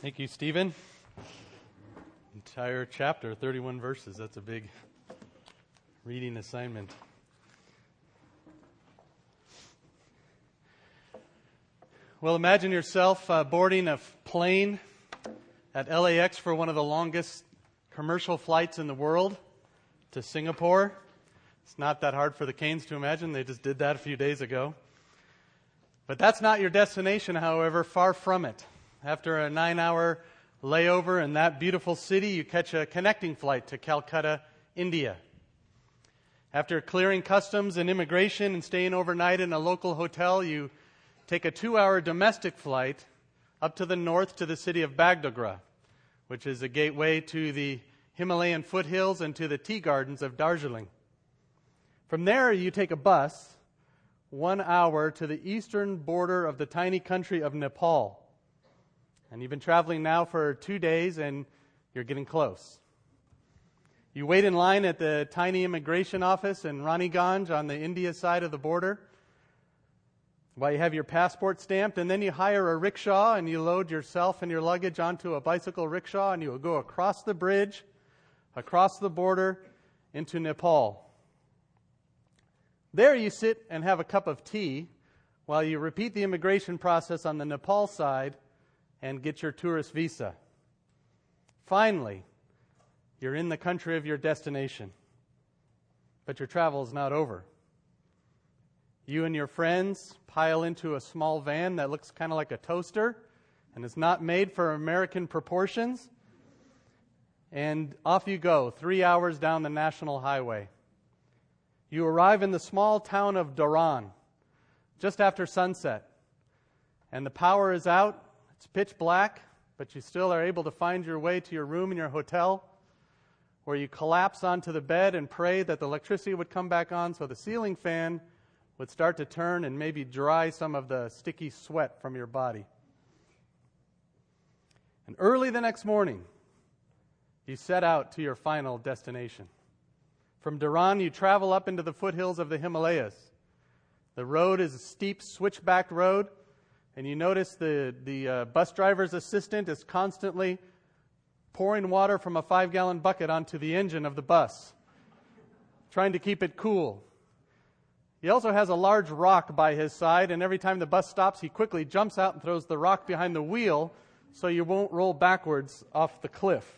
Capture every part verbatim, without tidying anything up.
Thank you, Stephen. Entire chapter, thirty-one verses. That's a big reading assignment. Well, imagine yourself uh, boarding a f- plane at L A X for one of the longest commercial flights in the world to Singapore. It's not that hard for the Canes to imagine. They just did that a few days ago. But that's not your destination, however, far from it. After a nine-hour layover in that beautiful city, you catch a connecting flight to Calcutta, India. After clearing customs and immigration and staying overnight in a local hotel, you take a two-hour domestic flight up to the north to the city of Bagdogra, which is a gateway to the Himalayan foothills and to the tea gardens of Darjeeling. From there, you take a bus one hour to the eastern border of the tiny country of Nepal. And you've been traveling now for two days, and you're getting close. You wait in line at the tiny immigration office in Raniganj on the India side of the border while you have your passport stamped, and then you hire a rickshaw and you load yourself and your luggage onto a bicycle rickshaw, and you will go across the bridge, across the border, into Nepal. There you sit and have a cup of tea while you repeat the immigration process on the Nepal side and get your tourist visa. Finally, you're in the country of your destination. But your travel is not over. You and your friends pile into a small van that looks kind of like a toaster and is not made for American proportions. And off you go, three hours down the national highway. You arrive in the small town of Dharan just after sunset. And the power is out. It's pitch black, but you still are able to find your way to your room in your hotel, where you collapse onto the bed and pray that the electricity would come back on so the ceiling fan would start to turn and maybe dry some of the sticky sweat from your body. And early the next morning, you set out to your final destination. From Dharan, you travel up into the foothills of the Himalayas. The road is a steep, switchback road, and you notice the, the uh, bus driver's assistant is constantly pouring water from a five-gallon bucket onto the engine of the bus, trying to keep it cool. He also has a large rock by his side, and every time the bus stops, he quickly jumps out and throws the rock behind the wheel so you won't roll backwards off the cliff.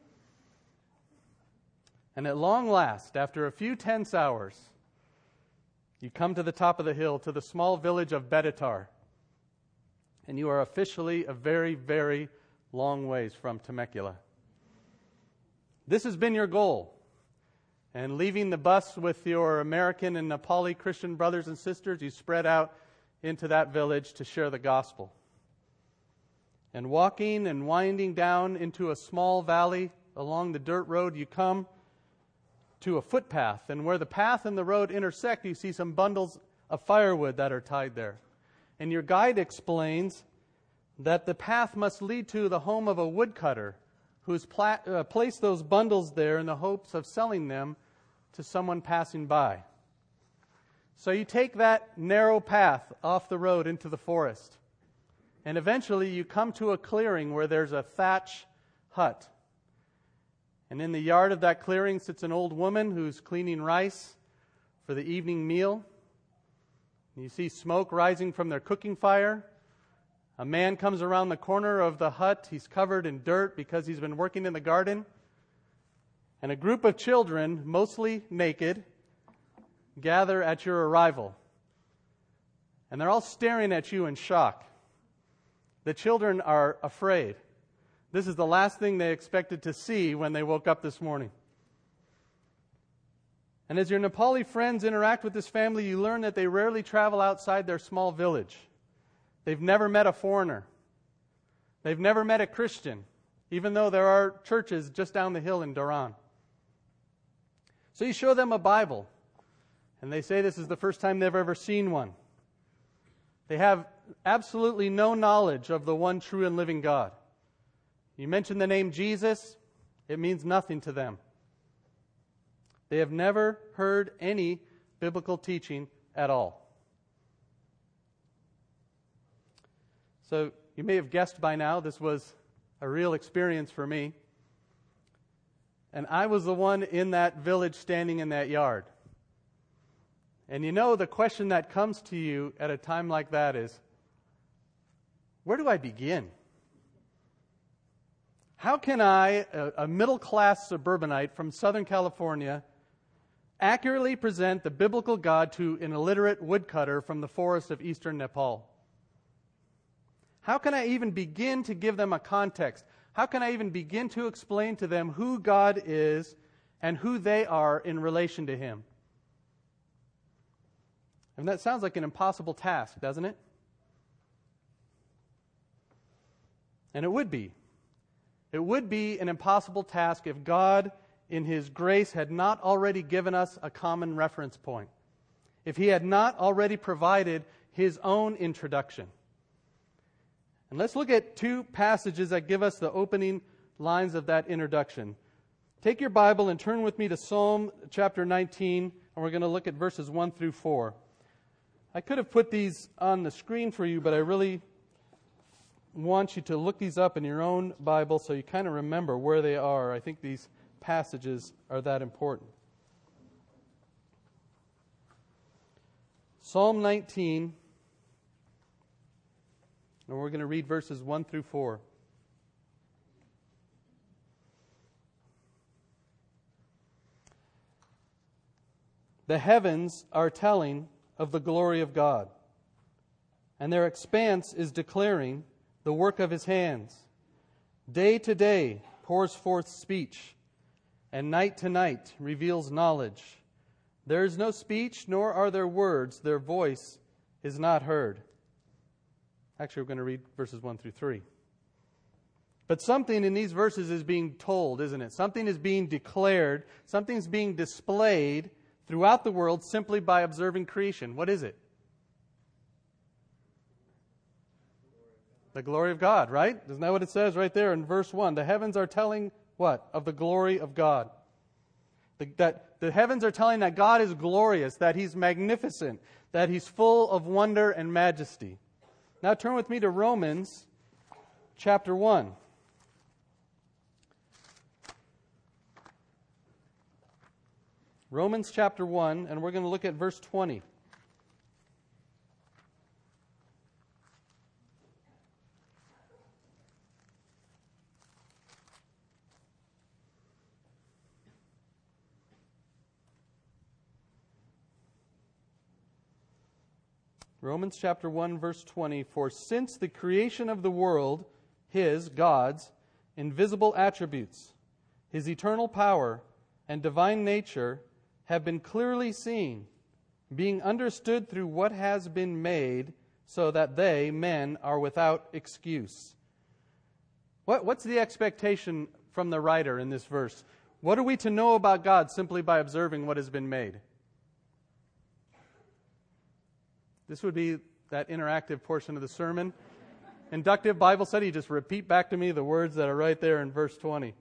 And at long last, after a few tense hours, you come to the top of the hill, to the small village of Bedatar. And you are officially a very, very long ways from Temecula. This has been your goal. And leaving the bus with your American and Nepali Christian brothers and sisters, you spread out into that village to share the gospel. And walking and winding down into a small valley along the dirt road, you come to a footpath. And where the path and the road intersect, you see some bundles of firewood that are tied there. And your guide explains that the path must lead to the home of a woodcutter who's pla- uh, placed those bundles there in the hopes of selling them to someone passing by. So you take that narrow path off the road into the forest. And eventually you come to a clearing where there's a thatch hut. And in the yard of that clearing sits an old woman who's cleaning rice for the evening meal. You see smoke rising from their cooking fire. A man comes around the corner of the hut. He's covered in dirt because he's been working in the garden. And a group of children, mostly naked, gather at your arrival. And they're all staring at you in shock. The children are afraid. This is the last thing they expected to see when they woke up this morning. And as your Nepali friends interact with this family, you learn that they rarely travel outside their small village. They've never met a foreigner. They've never met a Christian, even though there are churches just down the hill in Dharan. So you show them a Bible, and they say this is the first time they've ever seen one. They have absolutely no knowledge of the one true and living God. You mention the name Jesus, it means nothing to them. They have never heard any biblical teaching at all. So you may have guessed by now this was a real experience for me. And I was the one in that village standing in that yard. And you know, the question that comes to you at a time like that is, where do I begin? How can I, a, a middle-class suburbanite from Southern California, accurately present the biblical God to an illiterate woodcutter from the forest of eastern Nepal? How can I even begin to give them a context? How can I even begin to explain to them who God is and who they are in relation to Him? And that sounds like an impossible task, doesn't it? And it would be. It would be an impossible task if God, in His grace, had not already given us a common reference point. If He had not already provided His own introduction. And let's look at two passages that give us the opening lines of that introduction. Take your Bible and turn with me to Psalm chapter nineteen, and we're going to look at verses one through four. I could have put these on the screen for you, but I really want you to look these up in your own Bible so you kind of remember where they are. I think these passages are that important. Psalm nineteen, and we're going to read verses one through four. The heavens are telling of the glory of God, and their expanse is declaring the work of His hands. Day to day pours forth speech, and night to night reveals knowledge. There is no speech, nor are there words. Their voice is not heard. Actually, we're going to read verses one through three. But something in these verses is being told, isn't it? Something is being declared. Something's being displayed throughout the world simply by observing creation. What is it? The glory of God, right? Isn't that what it says right there in verse one? The heavens are telling what? Of the glory of God. The, that the heavens are telling that God is glorious, that He's magnificent, that He's full of wonder and majesty. Now turn with me to Romans chapter one. Romans chapter one, and we're going to look at verse twenty. Romans chapter one, verse twenty, for since the creation of the world, His, God's, invisible attributes, His eternal power and divine nature have been clearly seen, being understood through what has been made, so that they, men, are without excuse. What, what's the expectation from the writer in this verse? What are we to know about God simply by observing what has been made? This would be that interactive portion of the sermon. Inductive Bible study, just repeat back to me the words that are right there in verse twenty.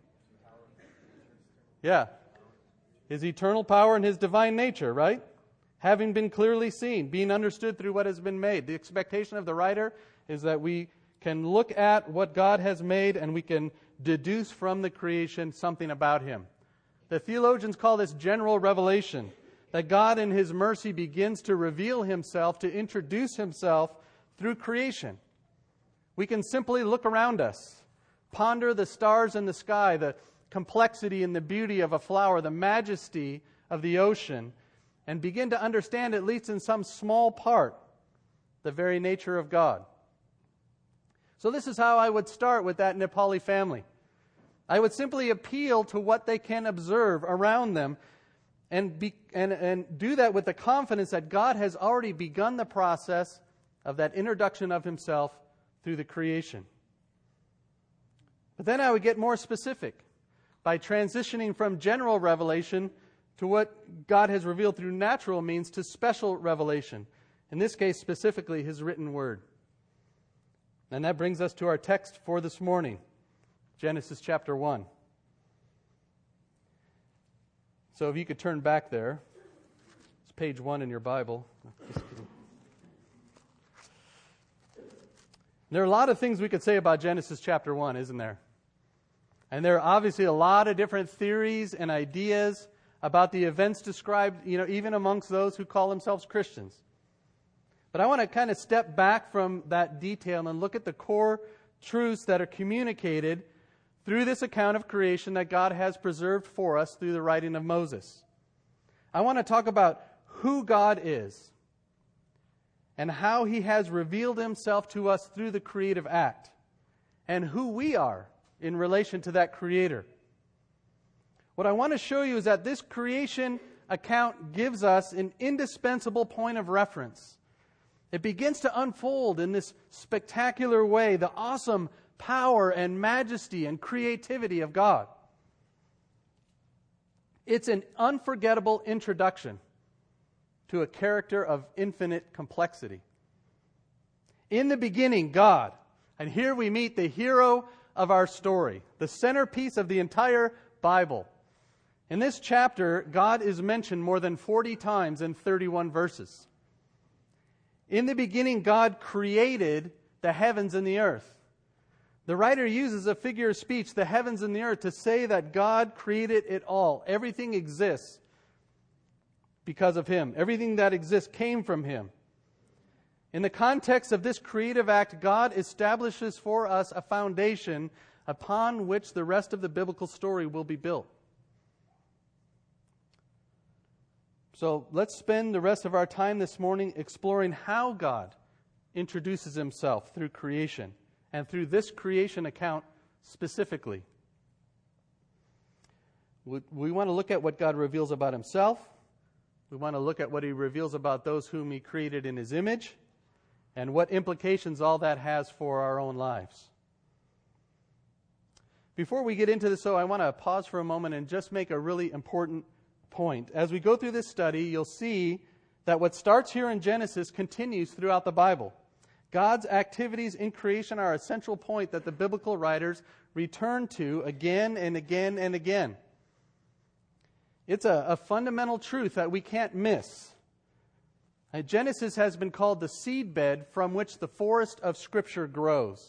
Yeah. His eternal power and His divine nature, right? Having been clearly seen, being understood through what has been made. The expectation of the writer is that we can look at what God has made and we can deduce from the creation something about Him. The theologians call this general revelation. That God in His mercy begins to reveal Himself, to introduce Himself through creation. We can simply look around us, ponder the stars in the sky, the complexity and the beauty of a flower, the majesty of the ocean, and begin to understand, at least in some small part, the very nature of God. So this is how I would start with that Nepali family. I would simply appeal to what they can observe around them, And, be, and, and do that with the confidence that God has already begun the process of that introduction of Himself through the creation. But then I would get more specific by transitioning from general revelation to what God has revealed through natural means to special revelation. In this case, specifically, His written word. And that brings us to our text for this morning, Genesis chapter one. So if you could turn back there. It's page one in your Bible. Just kidding. There are a lot of things we could say about Genesis chapter one, isn't there? And there are obviously a lot of different theories and ideas about the events described, you know, even amongst those who call themselves Christians. But I want to kind of step back from that detail and look at the core truths that are communicated through this account of creation that God has preserved for us through the writing of Moses. I want to talk about who God is and how He has revealed Himself to us through the creative act, and who we are in relation to that Creator. What I want to show you is that this creation account gives us an indispensable point of reference. It begins to unfold in this spectacular way the awesome power and majesty and creativity of God. It's an unforgettable introduction to a character of infinite complexity. In the beginning, God. And here we meet the hero of our story, the centerpiece of the entire Bible. In this chapter, God is mentioned more than forty times in thirty-one verses. In the beginning, God created the heavens and the earth. The writer uses a figure of speech, the heavens and the earth, to say that God created it all. Everything exists because of Him. Everything that exists came from Him. In the context of this creative act, God establishes for us a foundation upon which the rest of the biblical story will be built. So let's spend the rest of our time this morning exploring how God introduces Himself through creation, and through this creation account specifically. We, we want to look at what God reveals about Himself. We want to look at what He reveals about those whom He created in His image, and what implications all that has for our own lives. Before we get into this, though, I want to pause for a moment and just make a really important point. As we go through this study, you'll see that what starts here in Genesis continues throughout the Bible. God's activities in creation are a central point that the biblical writers return to again and again and again. It's a, a fundamental truth that we can't miss. Uh, Genesis has been called the seedbed from which the forest of Scripture grows.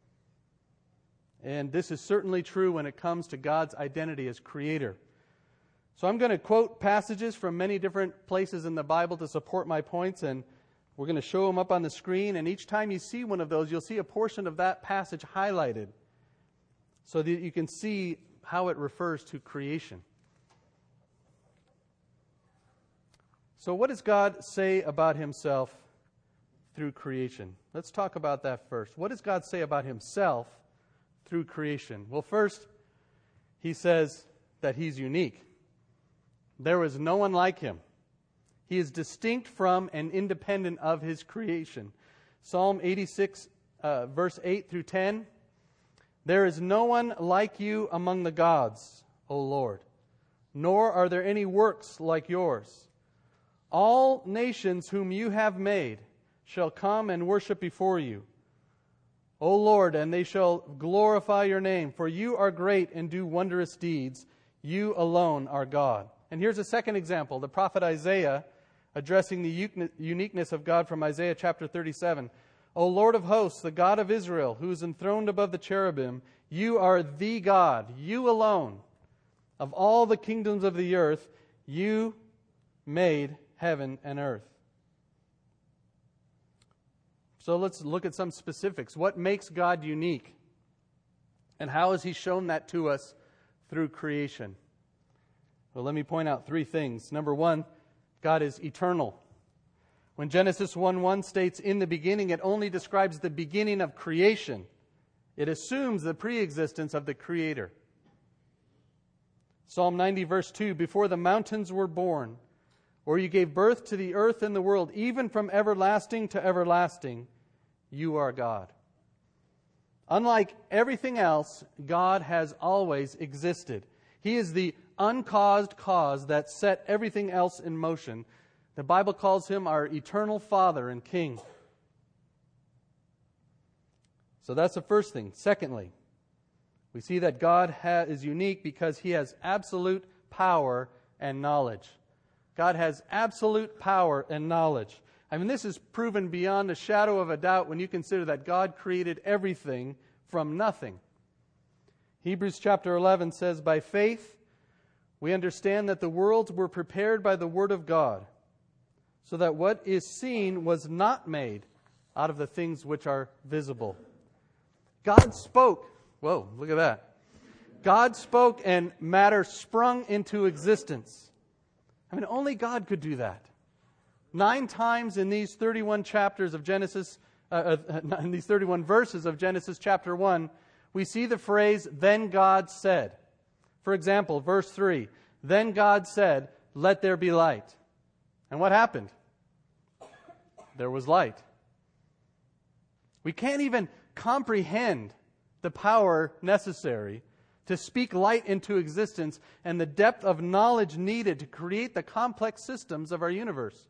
And this is certainly true when it comes to God's identity as Creator. So I'm going to quote passages from many different places in the Bible to support my points, and we're going to show them up on the screen, and each time you see one of those, you'll see a portion of that passage highlighted so that you can see how it refers to creation. So what does God say about Himself through creation? Let's talk about that first. What does God say about Himself through creation? Well, first, He says that He's unique. There is no one like Him. He is distinct from and independent of His creation. Psalm eighty-six, uh, verse eight through ten. There is no one like you among the gods, O Lord, nor are there any works like yours. All nations whom you have made shall come and worship before you, O Lord, and they shall glorify your name, for you are great and do wondrous deeds. You alone are God. And here's a second example. The prophet Isaiah, addressing the uniqueness of God from Isaiah chapter thirty-seven. O Lord of hosts, the God of Israel, who is enthroned above the cherubim, you are the God, you alone. Of all the kingdoms of the earth, you made heaven and earth. So let's look at some specifics. What makes God unique? And how has He shown that to us through creation? Well, let me point out three things. Number one, God is eternal. When Genesis one one states, in the beginning, it only describes the beginning of creation. It assumes the preexistence of the Creator. Psalm ninety, verse two, before the mountains were born, or you gave birth to the earth and the world, even from everlasting to everlasting, you are God. Unlike everything else, God has always existed. He is the uncaused cause that set everything else in motion. The Bible calls Him our eternal Father and King. So that's the first thing. Secondly, we see that God ha- is unique because He has absolute power and knowledge. God has absolute power and knowledge. I mean, this is proven beyond a shadow of a doubt when you consider that God created everything from nothing. Hebrews chapter eleven says, "By faith we understand that the worlds were prepared by the word of God, so that what is seen was not made out of the things which are visible." God spoke. Whoa, look at that. God spoke and matter sprung into existence. I mean, only God could do that. Nine times in these thirty-one chapters of Genesis, uh, uh, in these thirty-one verses of Genesis chapter one, we see the phrase, "Then God said." For example, verse three, "Then God said, let there be light." And what happened? There was light. We can't even comprehend the power necessary to speak light into existence and the depth of knowledge needed to create the complex systems of our universe.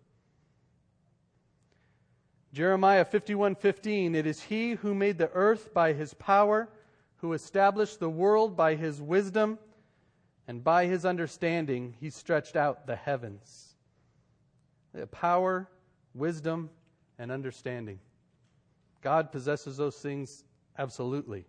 Jeremiah fifty-one fifteen, "It is He who made the earth by His power, who established the world by His wisdom, and by His understanding He stretched out the heavens." The power, wisdom, and understanding. God possesses those things absolutely.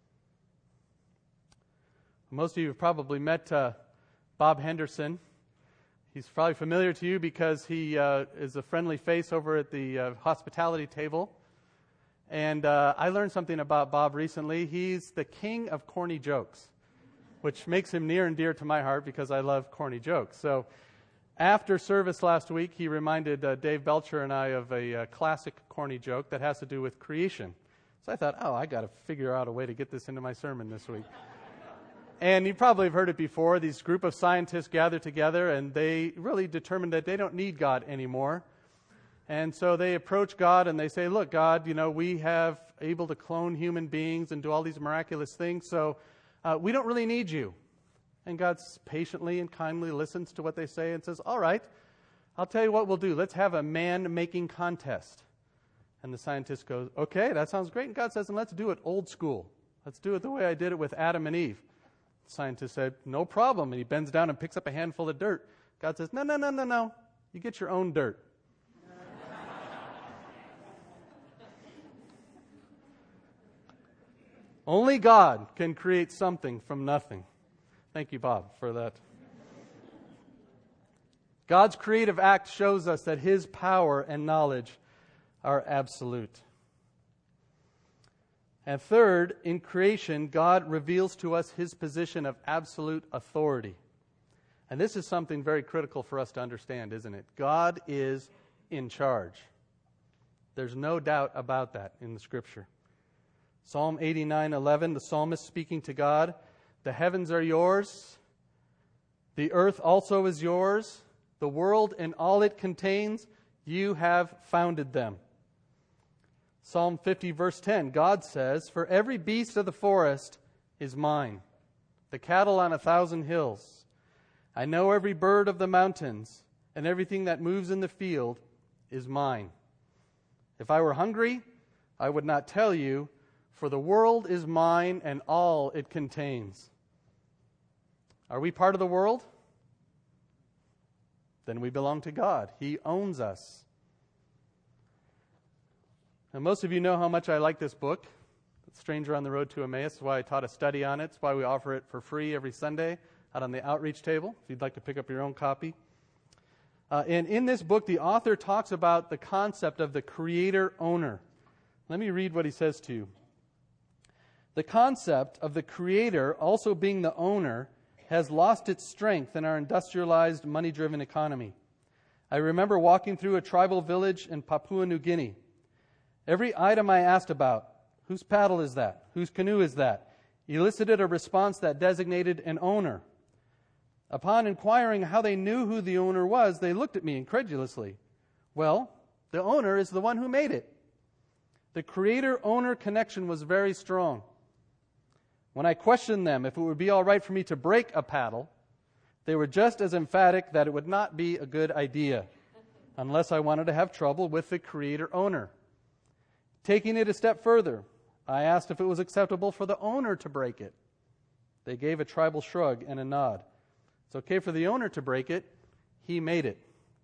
Most of you have probably met uh, Bob Henderson. He's probably familiar to you because he uh, is a friendly face over at the uh, hospitality table. And uh, I learned something about Bob recently. He's the king of corny jokes, which makes him near and dear to my heart because I love corny jokes. So after service last week, he reminded uh, Dave Belcher and I of a uh, classic corny joke that has to do with creation. So I thought, oh, I got to figure out a way to get this into my sermon this week. And you probably have heard it before. These group of scientists gather together, and they really determine that they don't need God anymore. And so they approach God, and they say, look, God, you know, we have able to clone human beings and do all these miraculous things, so uh, we don't really need you. And God patiently and kindly listens to what they say and says, all right, I'll tell you what we'll do. Let's have a man-making contest. And the scientist goes, okay, that sounds great. And God says, and let's do it old school. Let's do it the way I did it with Adam and Eve. The scientist said, no problem. And he bends down and picks up a handful of dirt. God says, no, no, no, no, no. You get your own dirt. Only God can create something from nothing. Thank you, Bob, for that. God's creative act shows us that His power and knowledge are absolute. And third, in creation, God reveals to us His position of absolute authority. And this is something very critical for us to understand, isn't it? God is in charge. There's no doubt about that in the Scripture. Psalm eighty-nine eleven, the psalmist speaking to God, the heavens are yours, the earth also is yours, the world and all it contains, you have founded them. Psalm fifty verse ten, God says, for every beast of the forest is mine, the cattle on a thousand hills. I know every bird of the mountains, and everything that moves in the field is mine. If I were hungry, I would not tell you, for the world is mine and all it contains. Are we part of the world? Then we belong to God. He owns us. Now, most of you know how much I like this book, Stranger on the Road to Emmaus. That's why I taught a study on it. It's why we offer it for free every Sunday out on the outreach table, if you'd like to pick up your own copy. Uh, and in this book, the author talks about the concept of the creator-owner. Let me read what he says to you. The concept of the creator also being the owner has lost its strength in our industrialized, money-driven economy. I remember walking through a tribal village in Papua New Guinea. Every item I asked about, whose paddle is that? Whose canoe is that? Elicited a response that designated an owner. Upon inquiring how they knew who the owner was, they looked at me incredulously. Well, the owner is the one who made it. The creator-owner connection was very strong. When I questioned them if it would be all right for me to break a paddle, they were just as emphatic that it would not be a good idea, unless I wanted to have trouble with the creator-owner. Taking it a step further, I asked if it was acceptable for the owner to break it. They gave a tribal shrug and a nod. It's okay for the owner to break it. He made it.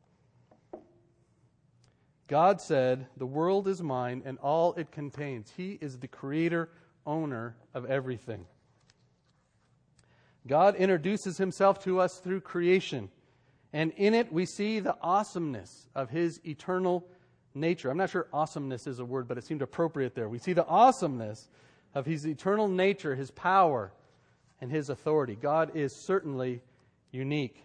God said, the world is mine and all it contains. He is the creator, owner of everything. God introduces himself to us through creation, and in it we see the awesomeness of his eternal nature. I'm not sure awesomeness is a word, but it seemed appropriate there. We see the awesomeness of his eternal nature, his power, and his authority. God is certainly unique.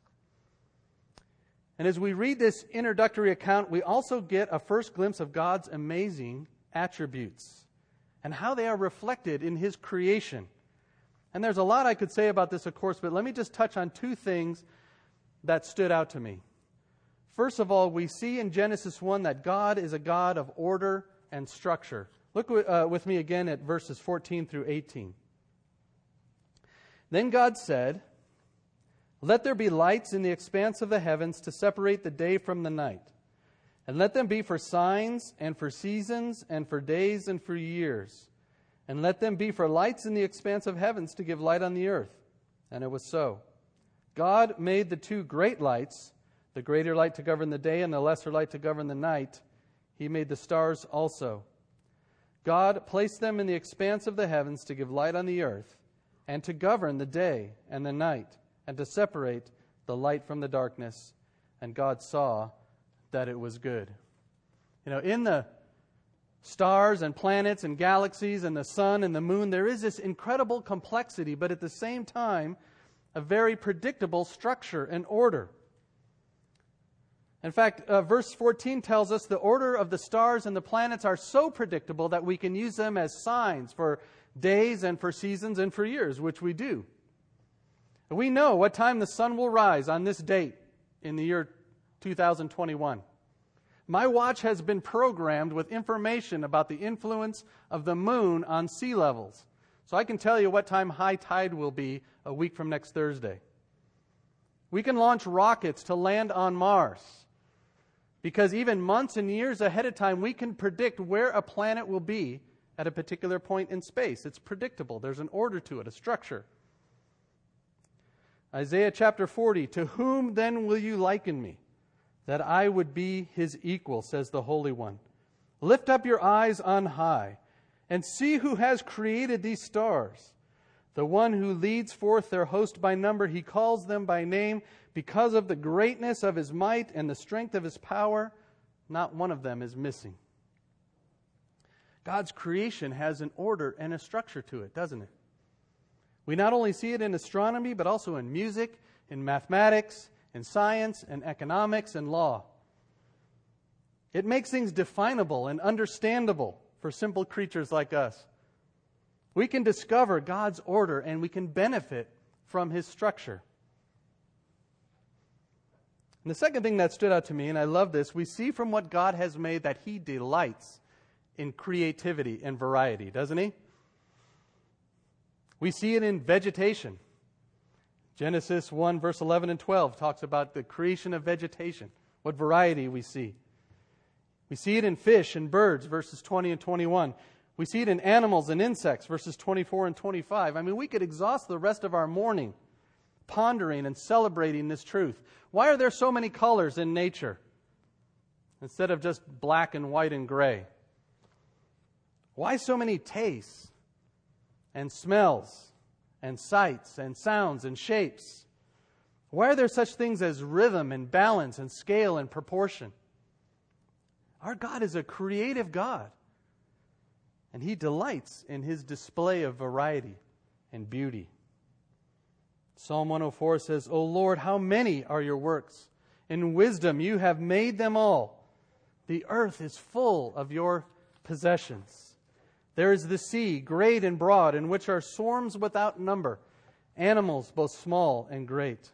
And as we read this introductory account, we also get a first glimpse of God's amazing attributes and how they are reflected in his creation. And there's a lot I could say about this, of course, but let me just touch on two things that stood out to me. First of all, we see in Genesis one that God is a God of order and structure. Look uh, with me again at verses fourteen through eighteen. Then God said, "Let there be lights in the expanse of the heavens to separate the day from the night, and let them be for signs and for seasons and for days and for years. And let them be for lights in the expanse of heavens to give light on the earth." And it was so. God made the two great lights, the greater light to govern the day and the lesser light to govern the night. He made the stars also. God placed them in the expanse of the heavens to give light on the earth, and to govern the day and the night, and to separate the light from the darkness. And God saw that it was good. You know, in the stars and planets and galaxies and the sun and the moon, there is this incredible complexity, but at the same time, a very predictable structure and order. In fact, uh, verse fourteen tells us the order of the stars and the planets are so predictable that we can use them as signs for days and for seasons and for years, which we do. We know what time the sun will rise on this date in the year two thousand twenty-one. My watch has been programmed with information about the influence of the moon on sea levels. So I can tell you what time high tide will be a week from next Thursday. We can launch rockets to land on Mars, because even months and years ahead of time, we can predict where a planet will be at a particular point in space. It's predictable. There's an order to it, a structure. Isaiah chapter forty, "To whom then will you liken me, that I would be his equal, says the Holy One. Lift up your eyes on high, and see who has created these stars. The one who leads forth their host by number, he calls them by name. Because of the greatness of his might and the strength of his power, not one of them is missing." God's creation has an order and a structure to it, doesn't it? We not only see it in astronomy, but also in music, in mathematics, in science, in economics, and law. It makes things definable and understandable for simple creatures like us. We can discover God's order and we can benefit from his structure. And the second thing that stood out to me, and I love this, we see from what God has made that he delights in creativity and variety, doesn't he? We see it in vegetation. Genesis one, verse eleven and twelve talks about the creation of vegetation, what variety we see. We see it in fish and birds, verses twenty and twenty-one. We see it in animals and insects, verses twenty-four and twenty-five. I mean, we could exhaust the rest of our morning pondering and celebrating this truth. Why are there so many colors in nature instead of just black and white and gray? Why so many tastes and smells and sights and sounds and shapes? Why are there such things as rhythm and balance and scale and proportion? Our God is a creative God, and he delights in his display of variety and beauty. Psalm one oh four says, "O Lord, how many are your works? In wisdom you have made them all. The earth is full of your possessions. There is the sea, great and broad, in which are swarms without number, animals both small and great.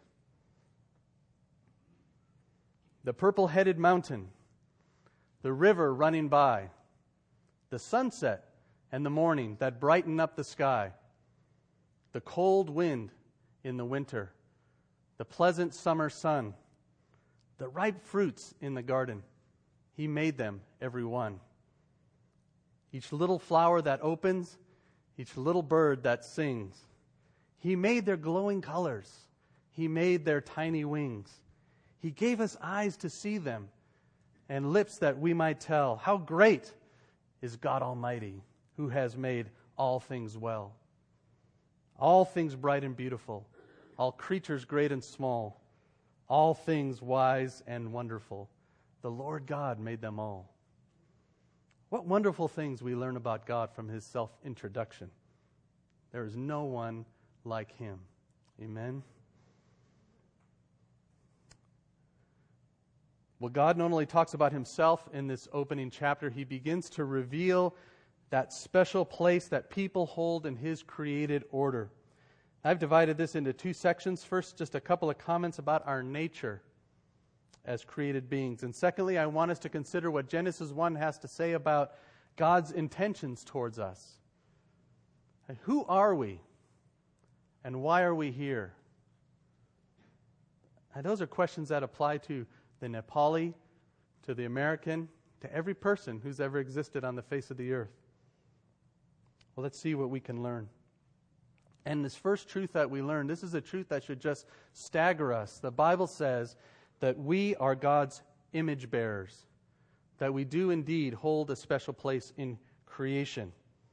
The purple-headed mountain, the river running by, the sunset and the morning that brighten up the sky, the cold wind in the winter, the pleasant summer sun, the ripe fruits in the garden. He made them, every one. Each little flower that opens, each little bird that sings. He made their glowing colors. He made their tiny wings. He gave us eyes to see them and lips that we might tell, how great is God Almighty, who has made all things well." all things bright and beautiful, all creatures great and small, all things wise and wonderful. The Lord God made them all. What wonderful things we learn about God from his self-introduction. There is no one like him. Amen. Well, God not only talks about himself in this opening chapter, he begins to reveal that special place that people hold in his created order. I've divided this into two sections. First, just a couple of comments about our nature as created beings. And secondly, I want us to consider what Genesis one has to say about God's intentions towards us. Who are we? And why are we here? And those are questions that apply to the Nepali, to the American, to every person who's ever existed on the face of the earth. Well, let's see what we can learn. And this first truth that we learn, this is a truth that should just stagger us. The Bible says that we are God's image bearers, that we do indeed hold a special place in creation.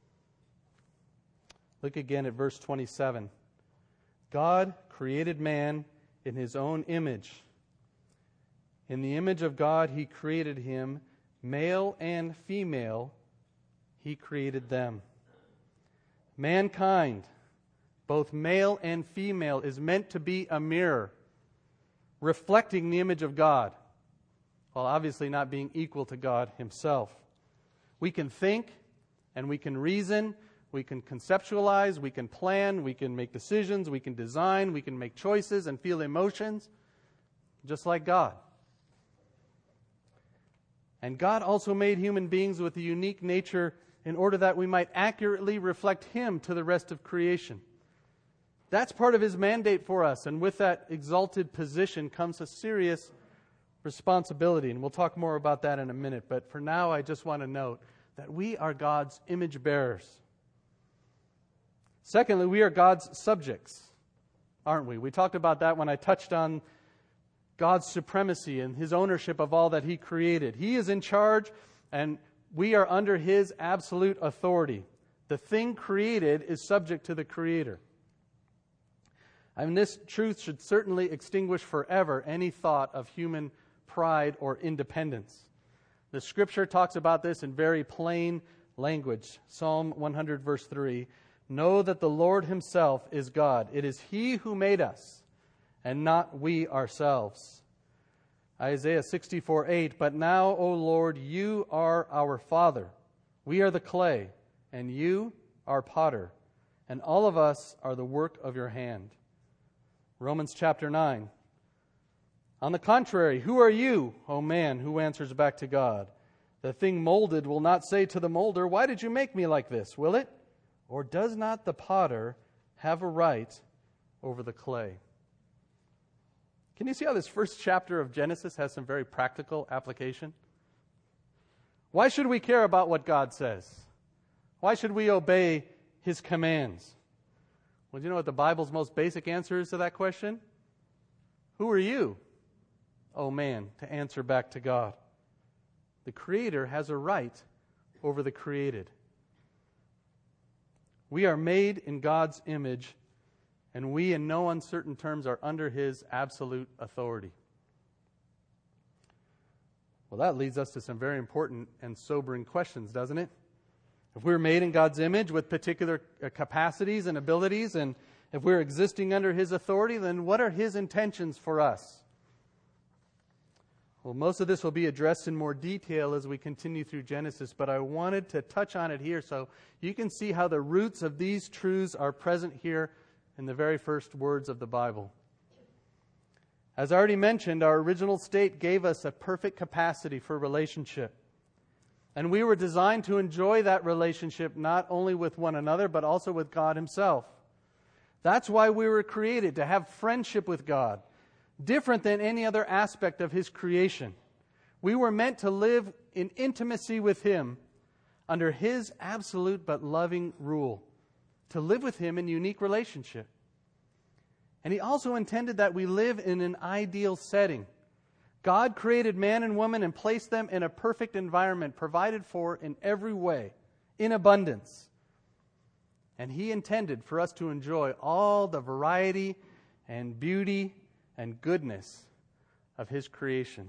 Look again at verse twenty-seven. God created man in his own image. In the image of God he created him, male and female, he created them. Mankind, both male and female, is meant to be a mirror, reflecting the image of God, while obviously not being equal to God himself. We can think and we can reason, we can conceptualize, we can plan, we can make decisions, we can design, we can make choices and feel emotions, just like God. And God also made human beings with a unique nature in order that we might accurately reflect him to the rest of creation. That's part of his mandate for us, and with that exalted position comes a serious responsibility, and we'll talk more about that in a minute. But for now, I just want to note that we are God's image bearers. Secondly, we are God's subjects, aren't we? We talked about that when I touched on God's supremacy and his ownership of all that he created. He is in charge, and we are under his absolute authority. The thing created is subject to the Creator. And this truth should certainly extinguish forever any thought of human pride or independence. The Scripture talks about this in very plain language. Psalm one hundred, verse three. Know that the Lord himself is God. It is he who made us, and not we ourselves. Isaiah sixty-four, eight. But now, O Lord, you are our Father. We are the clay, and you are potter, and all of us are the work of your hand. Romans chapter nine. On the contrary, who are you, O man, who answers back to God? The thing molded will not say to the molder, why did you make me like this, will it? Or does not the potter have a right over the clay? Can you see how this first chapter of Genesis has some very practical application? Why should we care about what God says? Why should we obey his commands? Well, do you know what the Bible's most basic answer is to that question? Who are you, oh man, to answer back to God? The Creator has a right over the created. We are made in God's image, and we, in no uncertain terms, are under his absolute authority. Well, that leads us to some very important and sobering questions, doesn't it? If we're made in God's image with particular capacities and abilities, and if we're existing under his authority, then what are his intentions for us? Well, most of this will be addressed in more detail as we continue through Genesis, but I wanted to touch on it here so you can see how the roots of these truths are present here in the very first words of the Bible. As I already mentioned, our original state gave us a perfect capacity for relationship. And we were designed to enjoy that relationship not only with one another, but also with God himself. That's why we were created, to have friendship with God, different than any other aspect of his creation. We were meant to live in intimacy with him under his absolute but loving rule, to live with him in unique relationship. And he also intended that we live in an ideal setting. God created man and woman and placed them in a perfect environment, provided for in every way, in abundance. And He intended for us to enjoy all the variety and beauty and goodness of His creation.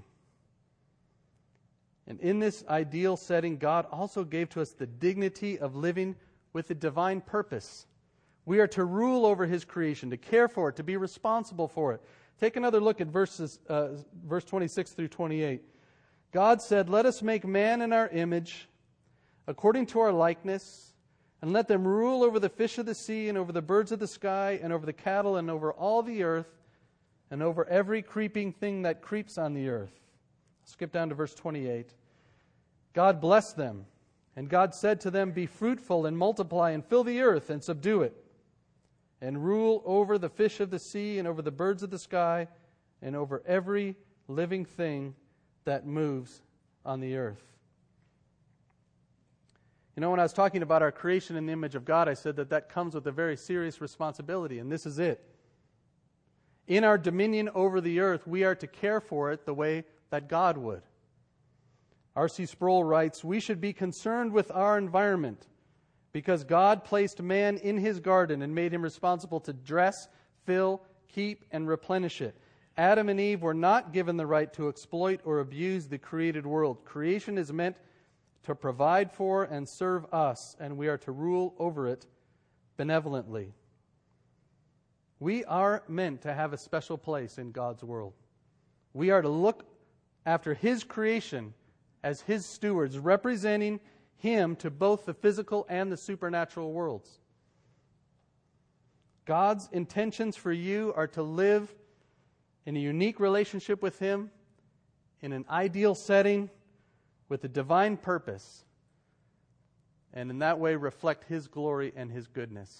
And in this ideal setting, God also gave to us the dignity of living with a divine purpose. We are to rule over His creation, to care for it, to be responsible for it. Take another look at verses, uh, verse twenty-six through twenty-eight. God said, "Let us make man in our image, according to our likeness, and let them rule over the fish of the sea, and over the birds of the sky, and over the cattle, and over all the earth, and over every creeping thing that creeps on the earth." Skip down to verse twenty-eight. God blessed them, and God said to them, "Be fruitful and multiply and fill the earth and subdue it, and rule over the fish of the sea and over the birds of the sky and over every living thing that moves on the earth." You know, when I was talking about our creation in the image of God, I said that that comes with a very serious responsibility, and this is it. In our dominion over the earth, we are to care for it the way that God would. R C Sproul writes, "We should be concerned with our environment because God placed man in his garden and made him responsible to dress, fill, keep, and replenish it. Adam and Eve were not given the right to exploit or abuse the created world. Creation is meant to provide for and serve us, and we are to rule over it benevolently." We are meant to have a special place in God's world. We are to look after His creation as His stewards, representing Him to both the physical and the supernatural worlds. God's intentions for you are to live in a unique relationship with Him, in an ideal setting, with a divine purpose, and in that way reflect His glory and His goodness.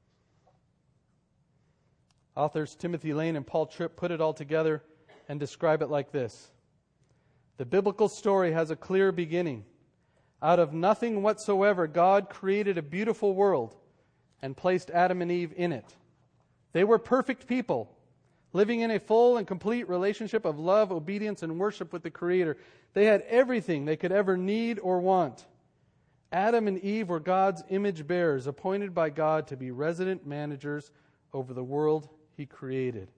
Authors Timothy Lane and Paul Tripp put it all together and describe it like this: the biblical story has a clear beginning. Out of nothing whatsoever, God created a beautiful world and placed Adam and Eve in it. They were perfect people, living in a full and complete relationship of love, obedience, and worship with the Creator. They had everything they could ever need or want. Adam and Eve were God's image bearers, appointed by God to be resident managers over the world He created.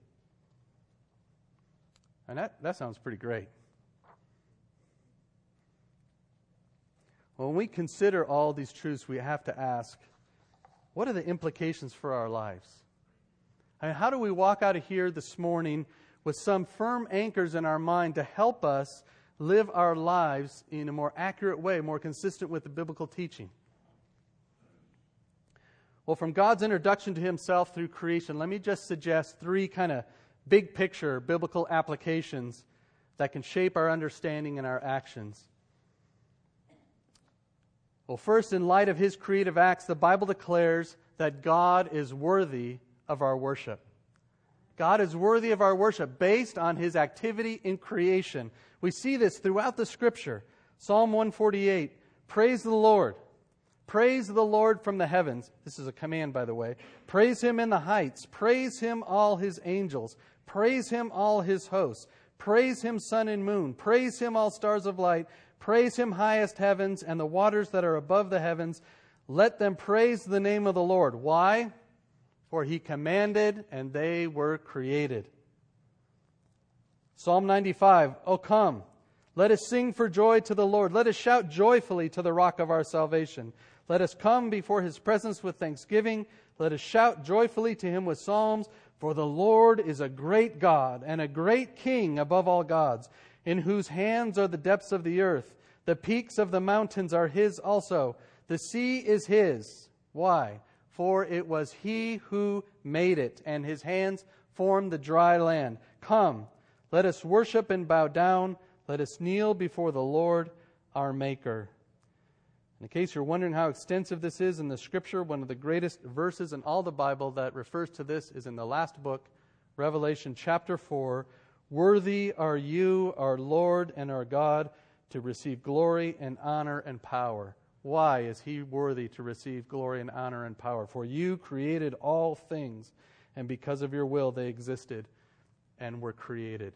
And that, that sounds pretty great. When we consider all these truths, we have to ask, what are the implications for our lives? I mean, how do we walk out of here this morning with some firm anchors in our mind to help us live our lives in a more accurate way, more consistent with the biblical teaching? Well, from God's introduction to Himself through creation, let me just suggest three kind of big picture biblical applications that can shape our understanding and our actions. Well, first, in light of His creative acts, the Bible declares that God is worthy of our worship. God is worthy of our worship based on His activity in creation. We see this throughout the Scripture. Psalm one forty-eight, praise the Lord. Praise the Lord from the heavens. This is a command, by the way. Praise Him in the heights. Praise Him, all His angels. Praise Him, all His hosts. Praise Him, sun and moon. Praise Him, all stars of light. Praise Him, highest heavens, and the waters that are above the heavens. Let them praise the name of the Lord. Why? For He commanded, and they were created. Psalm ninety-five, O come, let us sing for joy to the Lord. Let us shout joyfully to the rock of our salvation. Let us come before His presence with thanksgiving. Let us shout joyfully to Him with psalms. For the Lord is a great God and a great King above all gods, in whose hands are the depths of the earth. The peaks of the mountains are His also. The sea is His. Why? For it was He who made it, and His hands formed the dry land. Come, let us worship and bow down. Let us kneel before the Lord our Maker. In case you're wondering how extensive this is in the Scripture, one of the greatest verses in all the Bible that refers to this is in the last book, Revelation chapter four. Worthy are you, our Lord and our God, to receive glory and honor and power. Why is He worthy to receive glory and honor and power? For you created all things, and because of your will they existed and were created.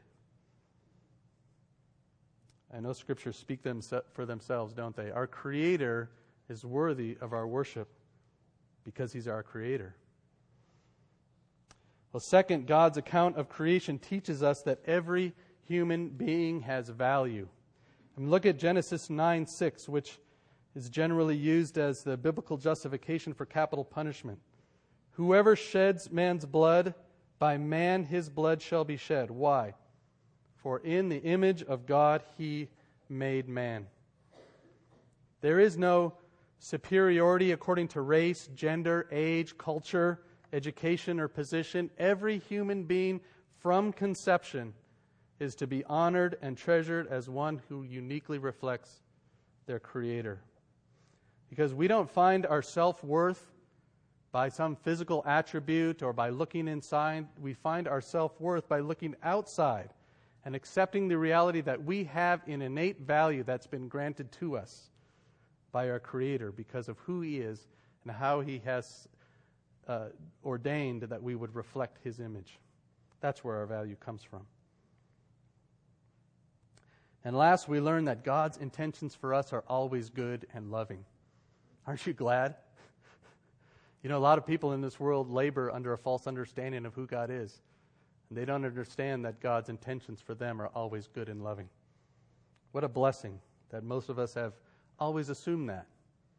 I know Scriptures speak them for themselves, don't they? Our Creator is worthy of our worship. because he's our creator. Well, second, God's account of creation teaches us that every human being has value. And look at Genesis nine six, which is generally used as the biblical justification for capital punishment. Whoever sheds man's blood, by man his blood shall be shed. Why? For in the image of God he made man. There is no superiority according to race, gender, age, culture, education, or position. Every human being from conception is to be honored and treasured as one who uniquely reflects their Creator. Because we don't find our self-worth by some physical attribute or by looking inside. We find our self-worth by looking outside and accepting the reality that we have an innate value that's been granted to us by our Creator because of who He is and how He has uh, ordained that we would reflect His image. That's where our value comes from. And last, we learn that God's intentions for us are always good and loving. Aren't you glad? You know, a lot of people in this world labor under a false understanding of who God is. And they don't understand that God's intentions for them are always good and loving. What a blessing that most of us have always assumed that.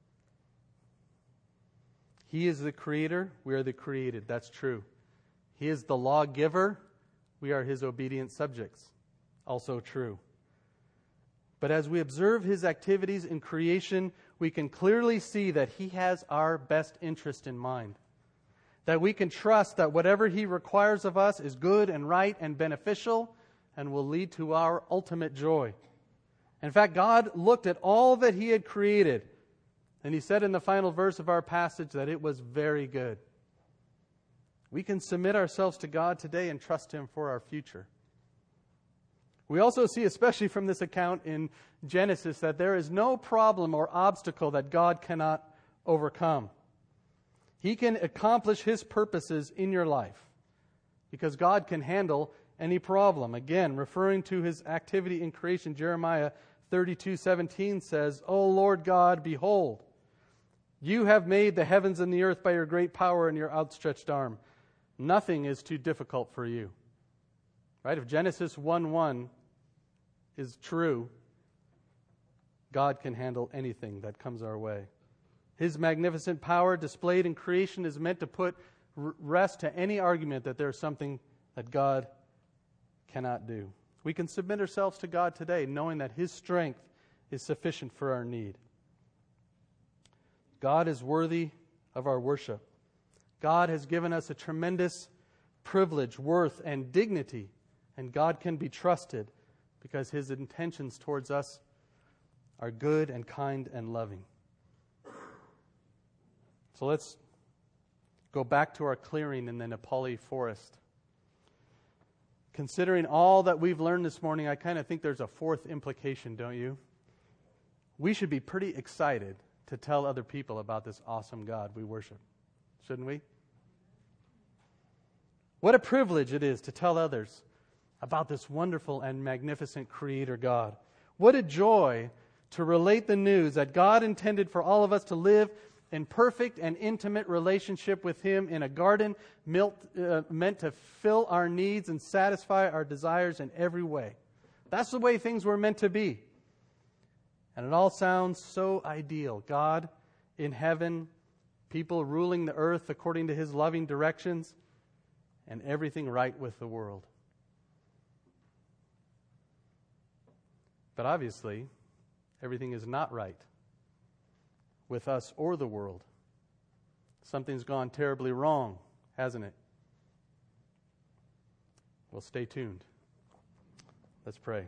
He is the creator, we are the created. That's true. He is the lawgiver, we are His obedient subjects. Also true. But as we observe His activities in creation, we can clearly see that He has our best interest in mind. That we can trust that whatever He requires of us is good and right and beneficial and will lead to our ultimate joy. In fact, God looked at all that He had created, and He said in the final verse of our passage that it was very good. We can submit ourselves to God today and trust Him for our future. We also see, especially from this account in Genesis, that there is no problem or obstacle that God cannot overcome. He can accomplish His purposes in your life because God can handle any problem. Again, referring to His activity in creation, Jeremiah thirty-two seventeen says, O Lord God, behold, you have made the heavens and the earth by your great power and your outstretched arm. Nothing is too difficult for you. Right? If Genesis one one is true, God can handle anything that comes our way. His magnificent power displayed in creation is meant to put rest to any argument that there's something that God cannot do. We can submit ourselves to God today, knowing that His strength is sufficient for our need. God is worthy of our worship. God has given us a tremendous privilege, worth, and dignity, and God can be trusted because His intentions towards us are good and kind and loving. So let's go back to our clearing in the Nepali forest. Considering all that we've learned this morning, I kind of think there's a fourth implication, don't you? We should be pretty excited to tell other people about this awesome God we worship, shouldn't we? What a privilege it is to tell others about this wonderful and magnificent Creator God. What a joy to relate the news that God intended for all of us to live in perfect and intimate relationship with Him in a garden meant, uh, meant to fill our needs and satisfy our desires in every way. That's the way things were meant to be. And it all sounds so ideal. God in heaven, people ruling the earth according to His loving directions, and everything right with the world. But obviously, everything is not right with us or the world. Something's gone terribly wrong, hasn't it? Well, stay tuned. Let's pray.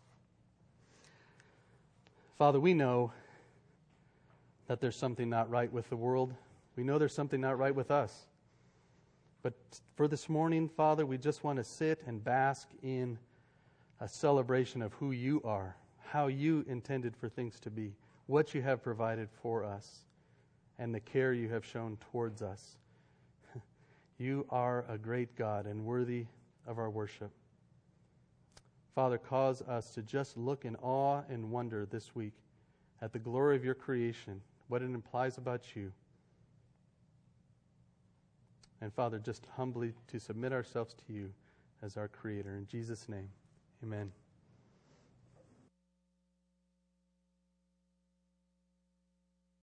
Father, we know that there's something not right with the world. We know there's something not right with us. But for this morning, Father, we just want to sit and bask in a celebration of who You are, how You intended for things to be, what You have provided for us, and the care You have shown towards us. You are a great God and worthy of our worship. Father, cause us to just look in awe and wonder this week at the glory of Your creation, what it implies about You. And Father, just humbly to submit ourselves to you as our Creator. In Jesus' name, amen.